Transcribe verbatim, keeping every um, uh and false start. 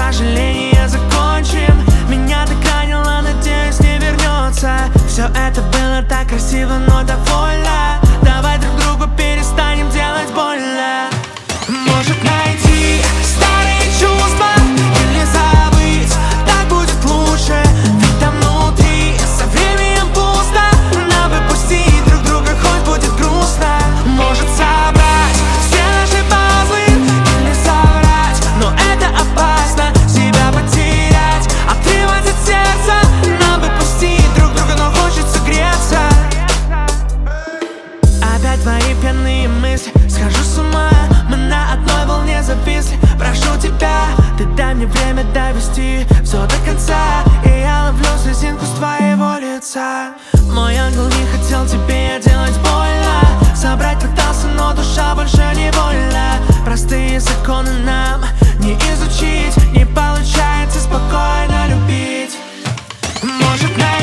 сожаление закончен. Меня так ранило, надеюсь, не вернется. Все это было так красиво, но довольно. Давай друг другу перестанем делать больно. Может найти старые чувства или забыть, так будет лучше. Ведь там внутри со временем пусто. Нам бы пустить друг друга, хоть будет грустно. Может собрать все наши пазлы или соврать, но это опасно. Себя потерять, отрывать от сердца. Нам бы пустить друг друга, но хочется греться. Опять твои пьяные мысли, схожу с ума. Мы на одной волне зависли. Прошу тебя, ты дай мне время довести все до конца, и я ловлю слезинку с твоего лица. Мой ангел не хотел тебе делать больно. Собрать пытался, но душа больше не вольна. Простые законы нам не изучить, не получается спокойно любить. Может, на